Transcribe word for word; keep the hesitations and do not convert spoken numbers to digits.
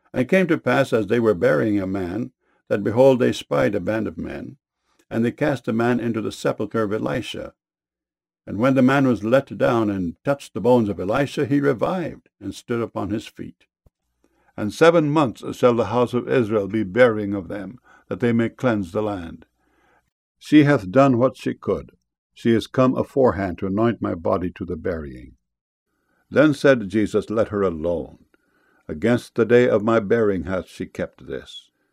And it came to pass, as they were burying a man, that, behold, they spied a band of men, and they cast the man into the sepulchre of Elisha. And when the man was let down and touched the bones of Elisha, he revived, and stood upon his feet. And seven months shall the house of Israel be burying of them, that they may cleanse the land. She hath done what she could. She is come aforehand to anoint my body to the burying. Then said Jesus, Let her alone. Against the day of my burying hath she kept this.